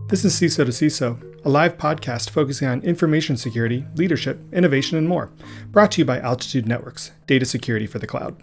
This is CISO to CISO, a live podcast focusing on information security, leadership, innovation, and more. Brought to you by Altitude Networks, data security for the cloud.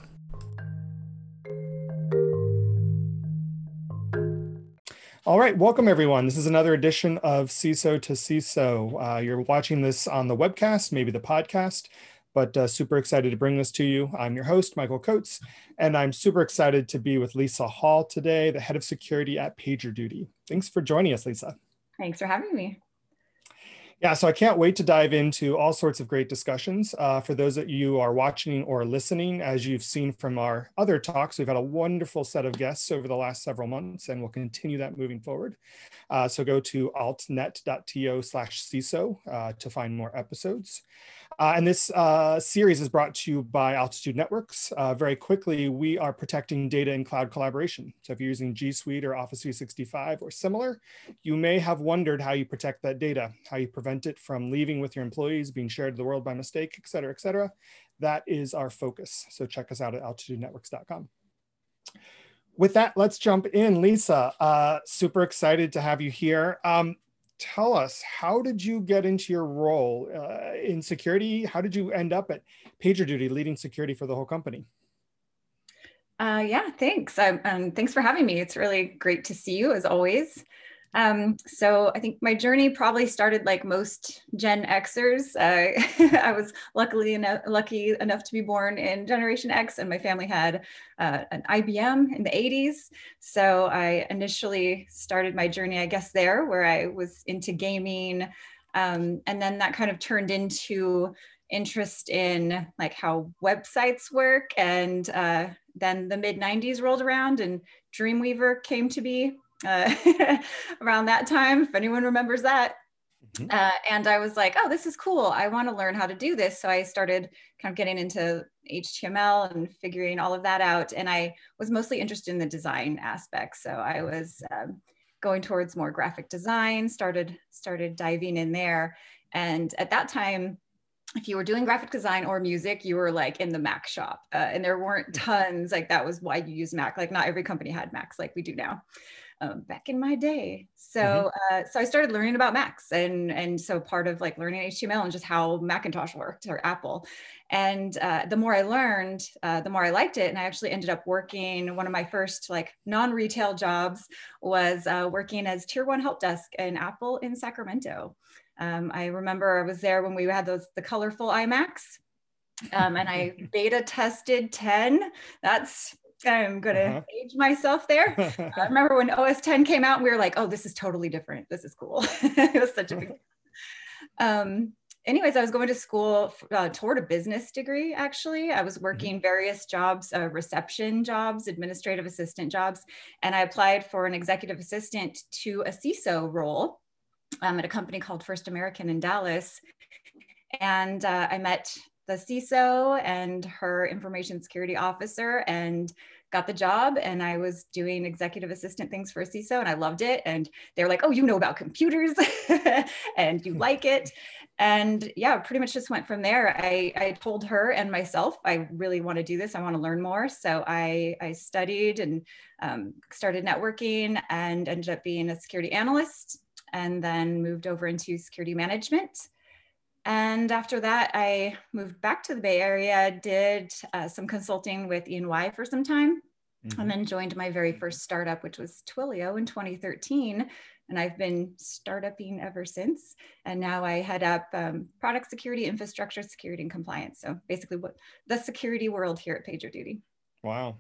All right, welcome everyone. This is another edition of CISO to CISO. You're watching this on the webcast, maybe the podcast, but super excited to bring this to you. I'm your host, Michael Coates, and I'm super excited to be with Lisa Hall today, the head of security at PagerDuty. Thanks for joining us, Lisa. Thanks for having me. Yeah, so I can't wait to dive into all sorts of great discussions. For those that you are watching or listening, as you've seen from our other talks, we've had a wonderful set of guests over the last several months, and we'll continue that moving forward. So go to altnet.to/CISO to find more episodes. And this series is brought to you by Altitude Networks. Very quickly, we are protecting data in cloud collaboration. So if you're using G Suite or Office 365 or similar, you may have wondered how you protect that data, how you prevent it from leaving with your employees, being shared to the world by mistake, et cetera, et cetera. That is our focus. So check us out at altitudenetworks.com. With that, let's jump in. Lisa, super excited to have you here. Tell us, how did you get into your role in security? How did you end up at PagerDuty leading security for the whole company? Yeah, thanks. Thanks for having me. It's really great to see you as always. So I think my journey probably started like most Gen Xers. I was lucky enough to be born in Generation X, and my family had an IBM in the 80s. So I initially started my journey, I guess, there where I was into gaming. And then that kind of turned into interest in like how websites work. And then the mid 90s rolled around and Dreamweaver came to be. Around that time, if anyone remembers that. And I was like, oh, this is cool. I want to learn how to do this. So I started kind of getting into HTML and figuring all of that out. And I was mostly interested in the design aspect. So I was going towards more graphic design, started diving in there. And at that time, if you were doing graphic design or music, you were like in the Mac shop, and there weren't tons. Like that was why you use Mac. Like not every company had Macs like we do now. Back in my day. So so I started learning about Macs, and so part of like learning HTML and just how Macintosh worked or Apple. And the more I learned, the more I liked it. And I actually ended up working, one of my first like non-retail jobs was working as tier 1 help desk in Apple in Sacramento. I remember I was there when we had the colorful iMacs. And I beta tested 10. I'm going to age myself there. I remember when OS X came out, we were like, oh, this is totally different. This is cool. It was such a big anyways, I was going to school toward a business degree, actually. I was working various jobs, reception jobs, administrative assistant jobs, and I applied for an executive assistant to a CISO role at a company called First American in Dallas. And I met the CISO and her information security officer and got the job. And I was doing executive assistant things for a CISO, and I loved it. And they were like, oh, you know about computers and you like it. And yeah, pretty much just went from there. I told her and myself, I really want to do this. I want to learn more. So I studied and started networking and ended up being a security analyst, and then moved over into security management. And after that, I moved back to the Bay Area, did some consulting with E&Y for some time, and then joined my very first startup, which was Twilio in 2013. And I've been startuping ever since. And now I head up product security, infrastructure security, and compliance. So basically what the security world here at PagerDuty. Wow.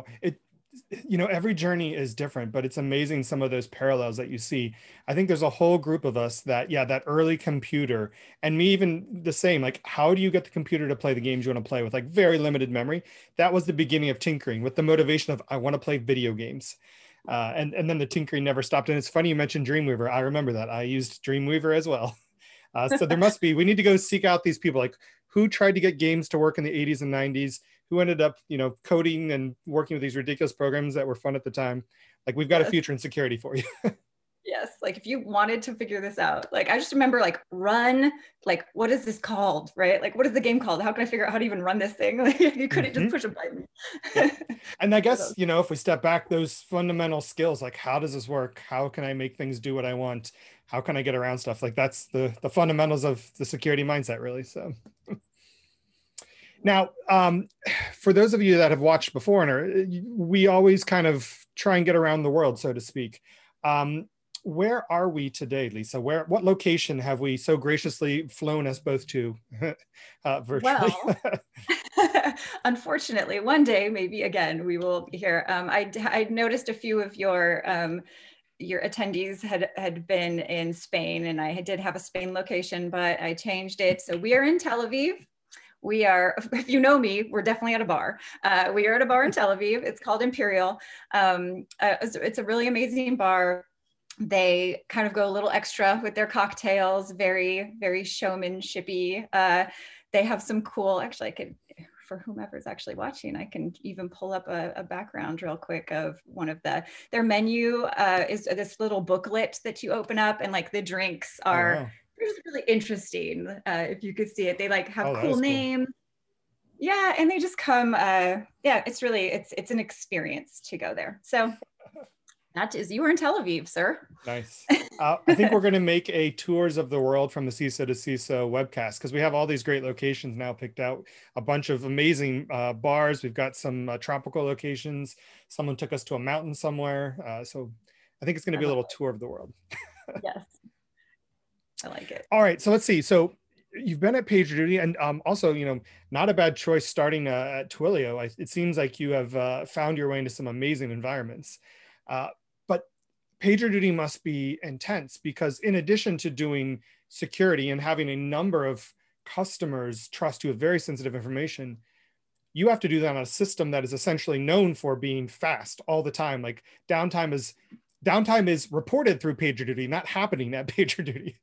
Every journey is different, but it's amazing some of those parallels that you see. I think there's a whole group of us that, that early computer, and me even the same, like, how do you get the computer to play the games you want to play with like very limited memory? That was the beginning of tinkering with the motivation of, I want to play video games. And then the tinkering never stopped. And it's funny you mentioned Dreamweaver. I remember that. I used Dreamweaver as well. So we need to go seek out these people, like who tried to get games to work in the 80s and 90s, who ended up, coding and working with these ridiculous programs that were fun at the time. Like, we've got a future in security for you. Yes, like if you wanted to figure this out, like I just remember like run, like what is this called, right? Like what is the game called? How can I figure out how to even run this thing? Like you couldn't just push a button. Yep. And I So guess, you know, if we step back, those fundamental skills, like how does this work? How can I make things do what I want? How can I get around stuff? Like that's the fundamentals of the security mindset, really. So now, for those of you that have watched before, we always kind of try and get around the world, so to speak. Where are we today, Lisa? What location have we so graciously flown us both to virtually? well, unfortunately, one day maybe again we will be here. I noticed a few of your attendees had been in Spain, and I did have a Spain location, but I changed it. So we are in Tel Aviv. We are, if you know me, we're definitely at a bar. We are at a bar in Tel Aviv. It's called Imperial. It's a really amazing bar. They kind of go a little extra with their cocktails, very, very showmanshipy. They have some cool, actually, I could, for whomever's actually watching, I can even pull up a background real quick of one of their menu is this little booklet that you open up, and like the drinks are, Oh, wow. it's really interesting. If you could see it, they like have Oh, that cool is cool. names. Yeah, and they just come, yeah, it's really, it's an experience to go there. So that is, you were in Tel Aviv, sir. Nice. I think we're going to make a tours of the world from the CISO to CISO webcast, because we have all these great locations now picked out, a bunch of amazing bars. We've got some tropical locations. Someone took us to a mountain somewhere. So I think it's going to be a little tour of the world. Yes, I like it. All right. So let's see. So you've been at PagerDuty, and also, you know, not a bad choice starting at Twilio. It seems like you have found your way into some amazing environments. But PagerDuty must be intense, because in addition to doing security and having a number of customers trust you with very sensitive information, you have to do that on a system that is essentially known for being fast all the time. Like downtime is reported through PagerDuty, not happening at PagerDuty.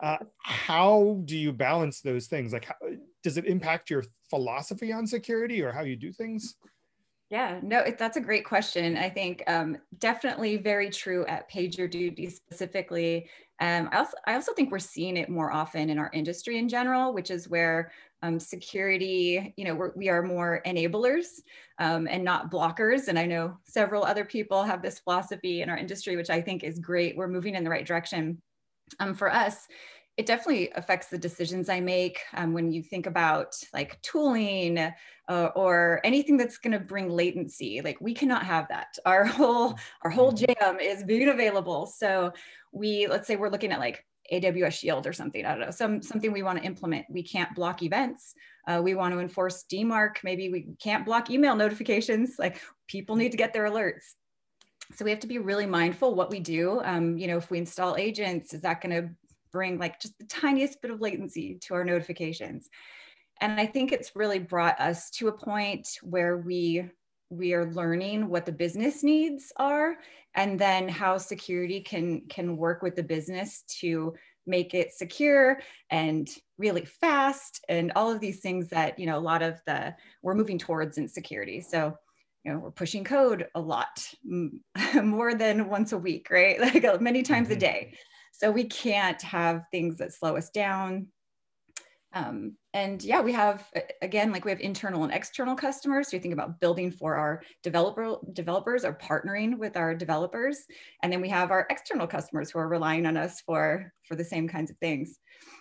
How do you balance those things? Like, does it impact your philosophy on security or how you do things? Yeah, no, that's a great question. I think definitely very true at PagerDuty specifically. I also think we're seeing it more often in our industry in general, which is where security, you know, we are more enablers and not blockers. And I know several other people have this philosophy in our industry, which I think is great. We're moving in the right direction. For us, it definitely affects the decisions I make when you think about like tooling or anything that's going to bring latency. Like we cannot have that. Our whole jam is being available. So let's say we're looking at like AWS Shield or something. I don't know, something we want to implement. We can't block events. We want to enforce DMARC. Maybe we can't block email notifications. Like people need to get their alerts. So we have to be really mindful what we do. You know, if we install agents, is that going to bring like just the tiniest bit of latency to our notifications? And I think it's really brought us to a point where we are learning what the business needs are, and then how security can work with the business to make it secure and really fast, and all of these things that, you know, a lot of we're moving towards in security. So, you know, we're pushing code a lot, more than once a week, right? Like many times a day. So we can't have things that slow us down. And yeah, we have, again, like we have internal and external customers. So you think about building for our developers or partnering with our developers. And then we have our external customers who are relying on us for the same kinds of things.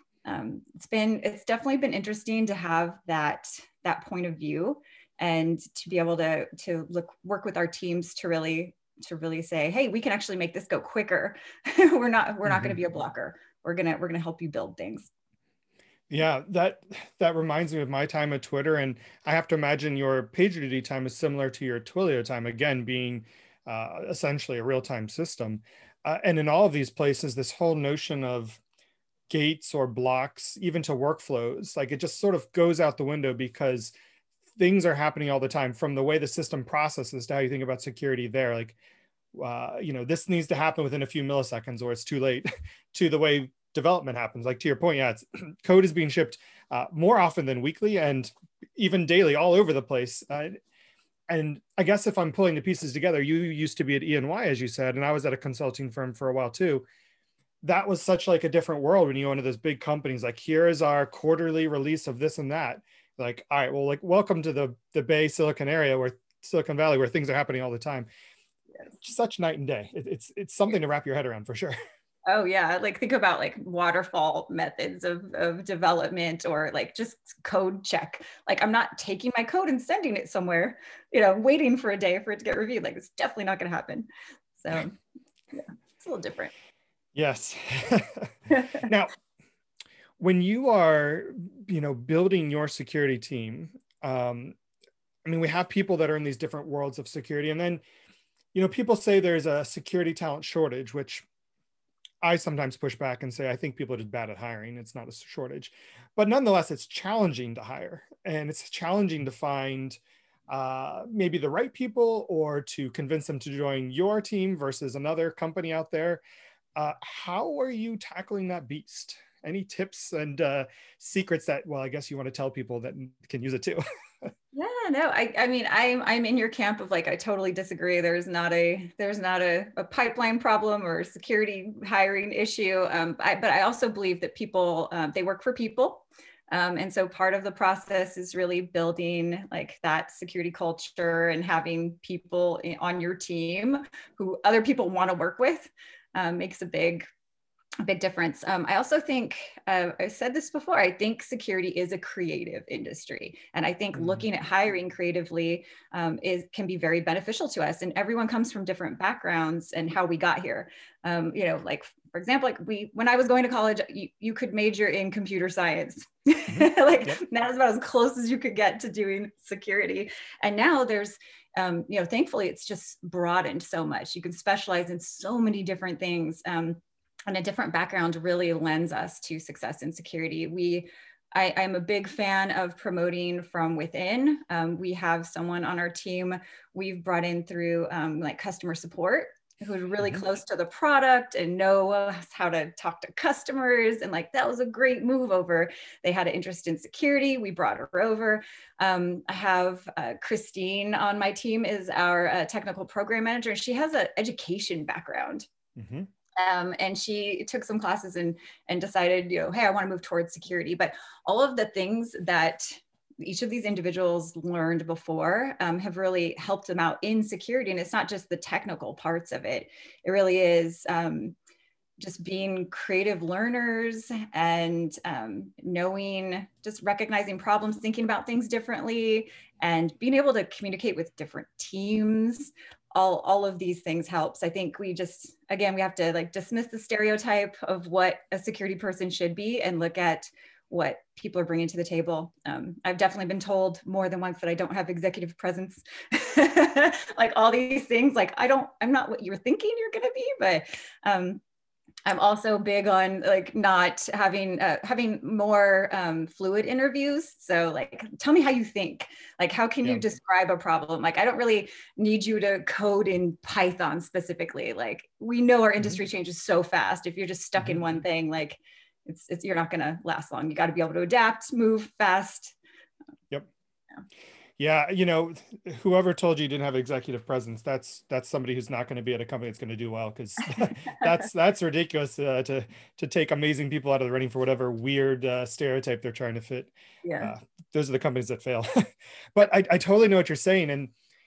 It's definitely been interesting to have that point of view, and to be able to work with our teams to really say, hey, we can actually make this go quicker. we're not going to be a blocker. We're going to help you build things. Yeah, that reminds me of my time at Twitter, and I have to imagine your PagerDuty time is similar to your Twilio time, again, being essentially a real-time system. And in all of these places, this whole notion of gates or blocks, even to workflows, like it just sort of goes out the window, because things are happening all the time, from the way the system processes to how you think about security there. Like, you know, this needs to happen within a few milliseconds or it's too late, to the way development happens. Like to your point, yeah, code is being shipped more often than weekly and even daily all over the place. And I guess if I'm pulling the pieces together, you used to be at E&Y, as you said, and I was at a consulting firm for a while too. that was such like a different world when you go into those big companies, like here is our quarterly release of this and that. Like, all right, well, like welcome to the Bay Silicon area, where Silicon Valley, where things are happening all the time. Yes. Such night and day. It's something to wrap your head around for sure. Oh yeah, like think about like waterfall methods of development, or like just code check. Like I'm not taking my code and sending it somewhere, waiting for a day for it to get reviewed. Like it's definitely not going to happen. So yeah, it's a little different. Yes. Now, when you are, building your security team, I mean, we have people that are in these different worlds of security, and then, people say there's a security talent shortage, which I sometimes push back and say, I think people are just bad at hiring. It's not a shortage, but nonetheless, it's challenging to hire, and it's challenging to find maybe the right people, or to convince them to join your team versus another company out there. How are you tackling that beast? Any tips and secrets that, well, I guess you want to tell people that can use it too? Yeah, no, I mean, I'm in your camp of like, I totally disagree. There's not a pipeline problem or security hiring issue. But I also believe that people, they work for people. And so part of the process is really building like that security culture and having people on your team who other people want to work with, makes a big difference. I also think, I've said this before, I think security is a creative industry. And I think looking at hiring creatively can be very beneficial to us. And everyone comes from different backgrounds and how we got here. Like, for example, like when I was going to college, you could major in computer science. Like yep. That was about as close as you could get to doing security. And now there's, thankfully it's just broadened so much. You can specialize in so many different things. And a different background really lends us to success in security. I'm a big fan of promoting from within. We have someone on our team we've brought in through like customer support, who's really close to the product and knows how to talk to customers. And like, that was a great move over. They had an interest in security. We brought her over. I have Christine on my team is our technical program manager. She has an education background. Mm-hmm. And she took some classes and decided, hey, I want to move towards security. But all of the things that each of these individuals learned before have really helped them out in security. And it's not just the technical parts of it. It really is just being creative learners and just recognizing problems, thinking about things differently, and being able to communicate with different teams. All of these things helps. I think we have to like dismiss the stereotype of what a security person should be and look at what people are bringing to the table. I've definitely been told more than once that I don't have executive presence, like all these things, like I'm not what you're thinking you're going to be, but I'm also big on like not having more fluid interviews. So like, tell me how you think. Like, how can you describe a problem? Like, I don't really need you to code in Python specifically. Like, we know our industry changes so fast. If you're just stuck in one thing, like it's you're not going to last long. You got to be able to adapt, move fast. Yep. Yeah, whoever told you didn't have executive presence, that's somebody who's not going to be at a company that's going to do well, because that's ridiculous to take amazing people out of the running for whatever weird stereotype they're trying to fit. Yeah, those are the companies that fail. But I totally know what you're saying, and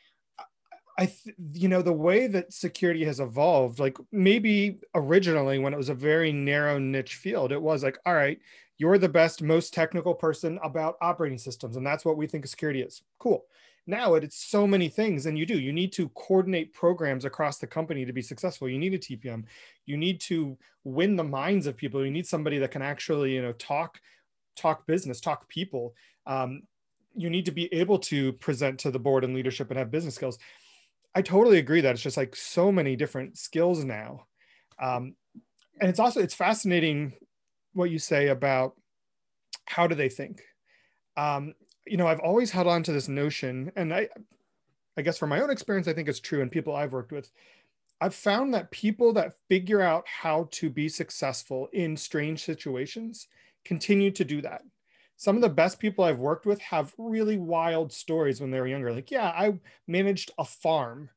the way that security has evolved, like maybe originally when it was a very narrow niche field, it was like, all right, you're the best, most technical person about operating systems, and that's what we think security is. Cool. Now it's so many things, and you need to coordinate programs across the company to be successful. You need a TPM. You need to win the minds of people. You need somebody that can actually, talk business, talk people. You need to be able to present to the board and leadership and have business skills. I totally agree that it's just like so many different skills now. And it's fascinating what you say about how do they think. I've always held on to this notion, and I guess from my own experience, I think it's true, and people I've worked with, I've found that people that figure out how to be successful in strange situations continue to do that. Some of the best people I've worked with have really wild stories when they were younger. Like, yeah, I managed a farm.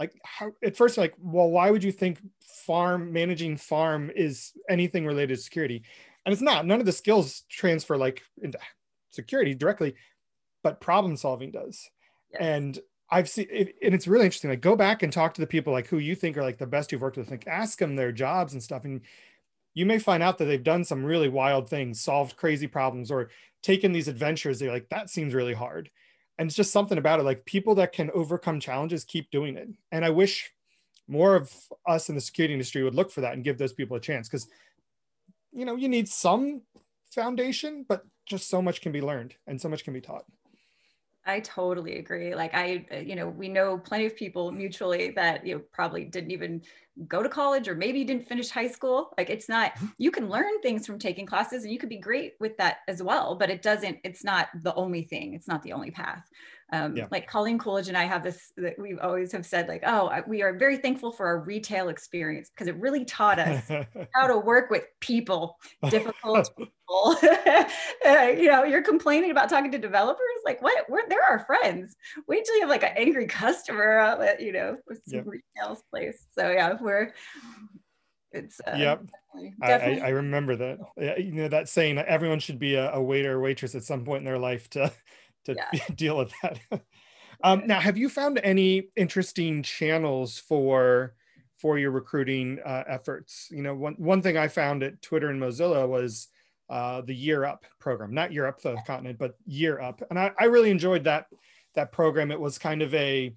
like how at first like, well, why would you think managing farm is anything related to security? And it's not. None of the skills transfer like into security directly, but problem solving does. Yes. And I've seen it, and it's really interesting. Like, go back and talk to the people like who you think are like the best you've worked with. Like, ask them their jobs and stuff, and you may find out that they've done some really wild things, solved crazy problems, or taken these adventures. They're like, that seems really hard. And it's just something about it. Like, people that can overcome challenges keep doing it. And I wish more of us in the security industry would look for that and give those people a chance, because you know, you need some foundation, but just so much can be learned and so much can be taught. I totally agree. Like we know plenty of people mutually that, probably didn't even go to college or maybe didn't finish high school. Like, it's not, you can learn things from taking classes and you could be great with that as well, but it's not the only thing. It's not the only path. Like Colleen Coolidge and I have this, that we've always have said like, we are very thankful for our retail experience because it really taught us how to work with people, difficult people. You're complaining about talking to developers. Like, they're our friends. Wait till you have like an angry customer at, with some retail place. So yeah, it's definitely. I remember that. That saying that everyone should be a waiter or waitress at some point in their life to deal with that. Now, have you found any interesting channels for your recruiting efforts? One thing I found at Twitter and Mozilla was the Year Up program, not Year Up the continent, but Year Up. And I really enjoyed that program. It was kind of a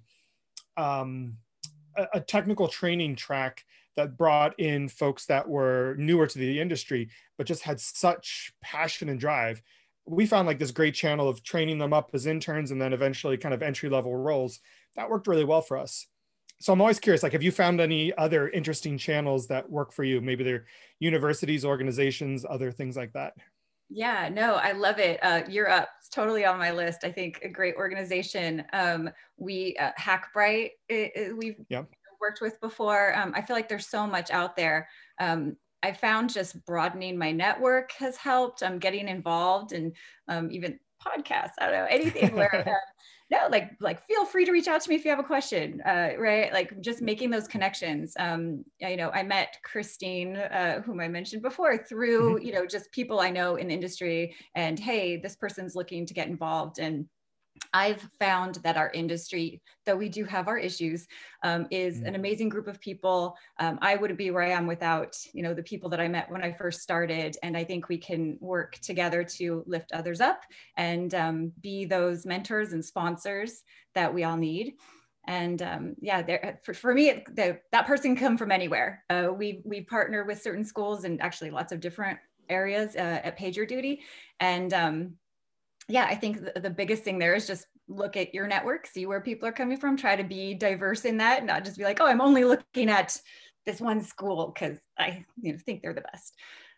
technical training track that brought in folks that were newer to the industry, but just had such passion and drive. We found like this great channel of training them up as interns and then eventually kind of entry-level roles. That worked really well for us. So I'm always curious, like, have you found any other interesting channels that work for you? Maybe they're universities, organizations, other things like that. Yeah, no, I love it. Year Up, it's totally on my list. I think a great organization. We Hackbright, we've worked with before. I feel like there's so much out there. I found just broadening my network has helped. I'm getting involved in even podcasts. I don't know, anything where no, like feel free to reach out to me if you have a question, right? Like, just making those connections. I met Christine, whom I mentioned before, through just people I know in the industry, and hey, this person's looking to get involved. And I've found that our industry, though we do have our issues, is an amazing group of people. I wouldn't be where I am without, the people that I met when I first started. And I think we can work together to lift others up and be those mentors and sponsors that we all need. And for me, that person can come from anywhere. We partner with certain schools and actually lots of different areas at PagerDuty. And I think the biggest thing there is just look at your network, see where people are coming from, try to be diverse in that, not just be like, oh, I'm only looking at this one school because I think they're the best.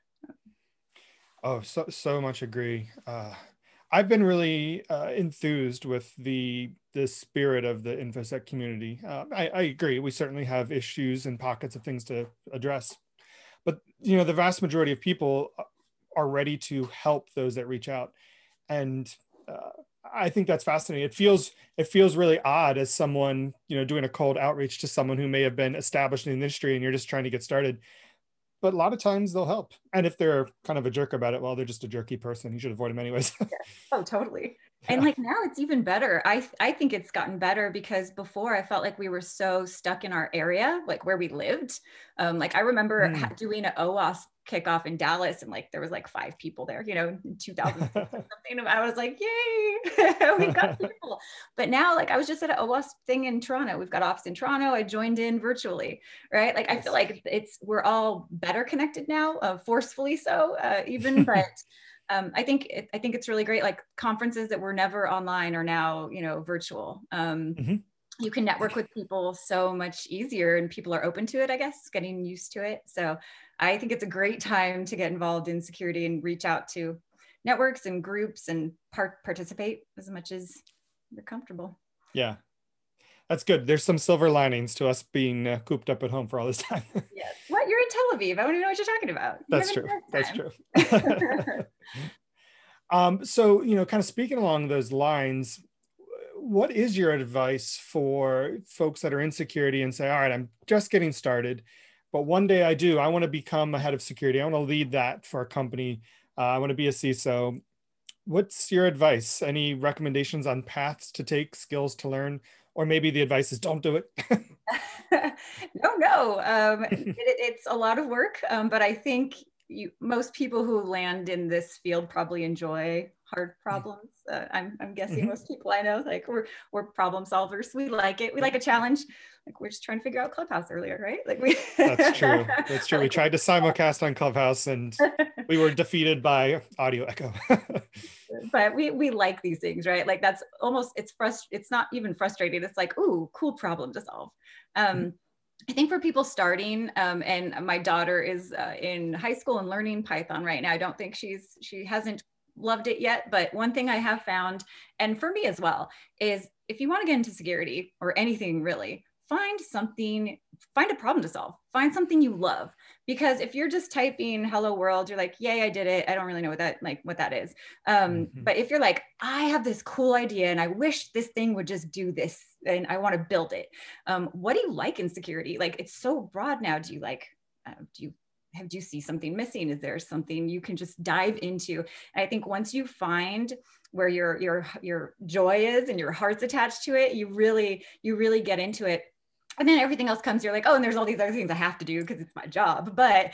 Oh, so much agree. I've been really enthused with the spirit of the InfoSec community. I agree. We certainly have issues and pockets of things to address, but the vast majority of people are ready to help those that reach out. And I think that's fascinating. It feels really odd as someone, doing a cold outreach to someone who may have been established in the industry and you're just trying to get started. But a lot of times they'll help. And if they're kind of a jerk about it, well, they're just a jerky person. You should avoid them anyways. Oh, totally. And like now it's even better. I think it's gotten better because before I felt like we were so stuck in our area, like where we lived. Like I remember doing an OWASP kickoff in Dallas and like there was like 5 people there, in 2000 or something. And I was like, yay, we've got people. But now like I was just at an OWASP thing in Toronto. We've got office in Toronto. I joined in virtually, right? Like I feel like we're all better connected now, forcefully so even, but I think it's really great. Like conferences that were never online are now, virtual. You can network with people so much easier and people are open to it, I guess, getting used to it. So I think it's a great time to get involved in security and reach out to networks and groups and participate as much as you're comfortable. Yeah, that's good. There's some silver linings to us being cooped up at home for all this time. Yes. What? You're in Tel Aviv. I don't even know what you're talking about. That's true. That's true. So, kind of speaking along those lines, what is your advice for folks that are in security and say, all right, I'm just getting started, but one day I want to become a head of security. I want to lead that for a company. I want to be a CISO. What's your advice? Any recommendations on paths to take, skills to learn, or maybe the advice is don't do it? No. It's a lot of work, but I think most people who land in this field probably enjoy hard problems. I'm guessing most people I know, like we're problem solvers. We like it. We like a challenge. Like we're just trying to figure out Clubhouse earlier, right? Like we. That's true. That's true. We tried to simulcast on Clubhouse and we were defeated by audio echo. But we like these things, right? Like that's almost, it's not even frustrating. It's like, ooh, cool problem to solve. I think for people starting, and my daughter is in high school and learning Python right now. I don't think she hasn't loved it yet, but one thing I have found, and for me as well, is if you want to get into security or anything really, find a problem to solve, find something you love. Because if you're just typing hello world, you're like, yay, I did it. I don't really know what that is. But if you're like, I have this cool idea and I wish this thing would just do this and I want to build it. What do you like in security? Like, it's so broad now. Do you see something missing? Is there something you can just dive into? And I think once you find where your joy is and your heart's attached to it, you really get into it. And then everything else comes, you're like, oh, and there's all these other things I have to do because it's my job. But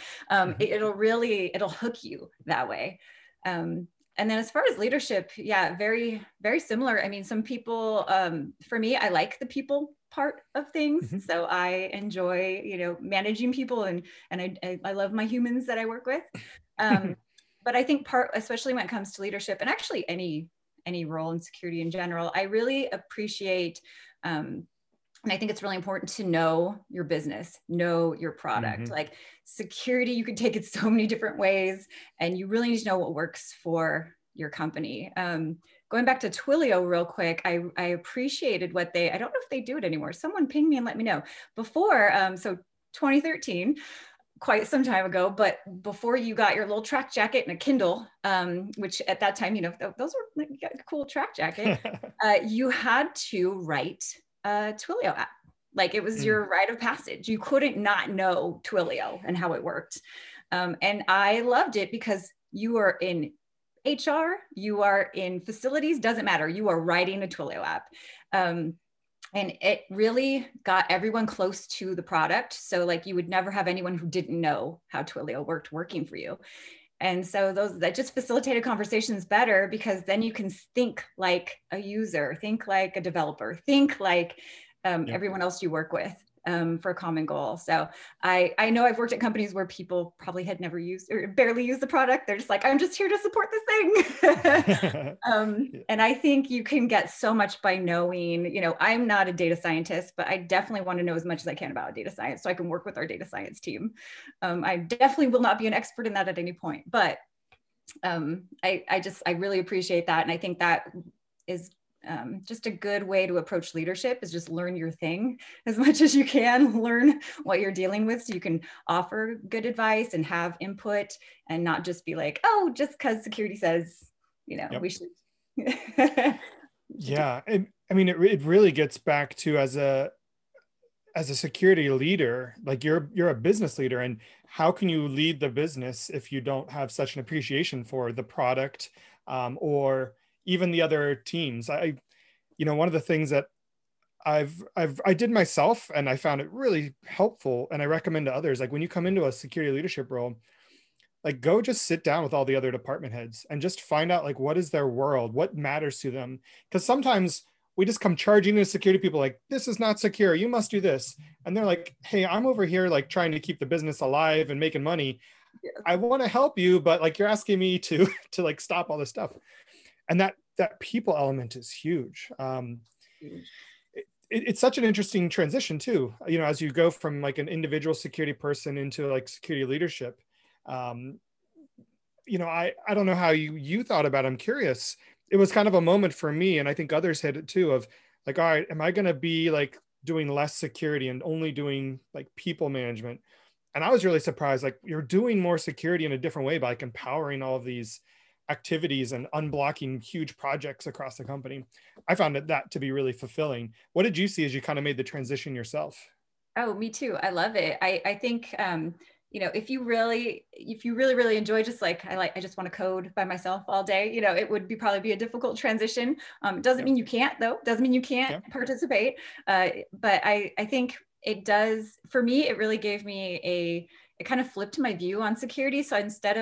it'll hook you that way. And then as far as leadership, yeah, very, very similar. I mean, some people, for me, I like the people part of things. So I enjoy, managing people and I love my humans that I work with. But I think especially when it comes to leadership and actually any role in security in general, I really appreciate, and I think it's really important to know your business, know your product. Like security, you can take it so many different ways, and you really need to know what works for your company. Going back to Twilio real quick, I appreciated I don't know if they do it anymore. Someone ping me and let me know. Before, so 2013, quite some time ago, but before you got your little track jacket and a Kindle, which at that time, those were like a cool track jacket, you had to write a Twilio app. Like it was your rite of passage. You couldn't not know Twilio and how it worked. And I loved it because you are in HR, you are in facilities, doesn't matter. You are writing a Twilio app. And it really got everyone close to the product. So like you would never have anyone who didn't know how Twilio worked working for you. And so that just facilitated conversations better because then you can think like a user, think like a developer, think like everyone else you work with for a common goal. So I know I've worked at companies where people probably had never used or barely used the product. They're just like, I'm just here to support this thing. And I think you can get so much by knowing, I'm not a data scientist, but I definitely want to know as much as I can about data science so I can work with our data science team. I definitely will not be an expert in that at any point, but I really appreciate that. And I think that is just a good way to approach leadership is just learn your thing as much as you can, learn what you're dealing with so you can offer good advice and have input and not just be like, oh, just because security says, we should. Yeah. And I mean, it really gets back to as a security leader, like you're a business leader, and how can you lead the business if you don't have such an appreciation for the product or even the other teams? One of the things that I did myself and I found it really helpful, and I recommend to others, like when you come into a security leadership role, like go just sit down with all the other department heads and just find out like what is their world, what matters to them. Because sometimes we just come charging into security people like, this is not secure, you must do this. And they're like, hey, I'm over here like trying to keep the business alive and making money. Yes. I want to help you, but like you're asking me to like stop all this stuff. And that people element is huge. It's such an interesting transition too, as you go from like an individual security person into like security leadership. I don't know how you thought about it. I'm curious. It was kind of a moment for me, and I think others had it too, of like, all right, am I going to be like doing less security and only doing like people management? And I was really surprised, like you're doing more security in a different way by like empowering all of these activities and unblocking huge projects across the company. I found that to be really fulfilling. What did you see as you kind of made the transition yourself? Oh, me too. I love it. I think, you know, if you really enjoy just like, I just want to code by myself all day, you know, it would probably be a difficult transition. It doesn't mean you can't though. Doesn't mean you can't participate. But I think it does, for me, it really gave me it kind of flipped my view on security. So instead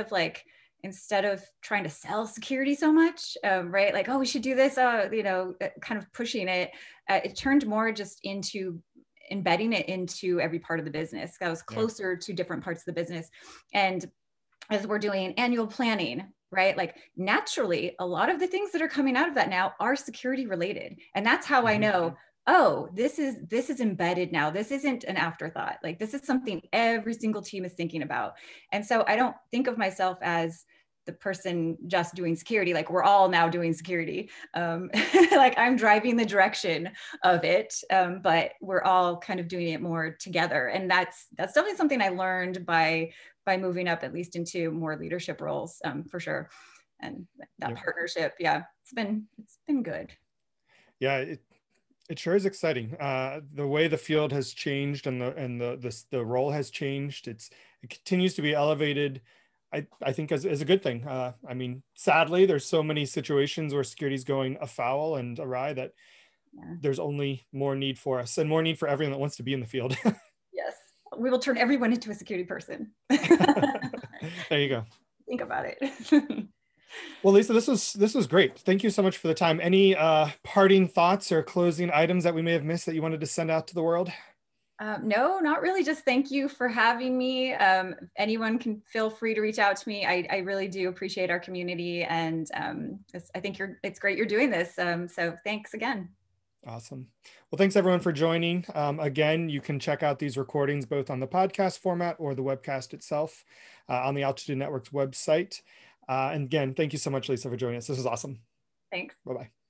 of trying to sell security so much, right? Like, oh, we should do this, you know, kind of pushing it, it turned more just into embedding it into every part of the business. I was closer to different parts of the business. And as we're doing annual planning, right? Like naturally, a lot of the things that are coming out of that now are security related. And that's how I know, oh, this is embedded now. This isn't an afterthought. Like this is something every single team is thinking about. And so I don't think of myself as the person just doing security. Like we're all now doing security. Like I'm driving the direction of it, but we're all kind of doing it more together. And that's definitely something I learned by moving up at least into more leadership roles, for sure. And that partnership, it's been good. Yeah, it sure is exciting. The way the field has changed and the role has changed. It continues to be elevated. I think as a good thing. I mean, sadly, there's so many situations where security is going afoul and awry that there's only more need for us and more need for everyone that wants to be in the field. Yes, we will turn everyone into a security person. There you go. Think about it. Well, Lisa, this was great. Thank you so much for the time. Any parting thoughts or closing items that we may have missed that you wanted to send out to the world? No, not really. Just thank you for having me. Anyone can feel free to reach out to me. I really do appreciate our community, and I think it's great you're doing this. So thanks again. Awesome. Well, thanks everyone for joining. Again, you can check out these recordings both on the podcast format or the webcast itself on the Altitude Network's website. And again, thank you so much, Lisa, for joining us. This was awesome. Thanks. Bye-bye.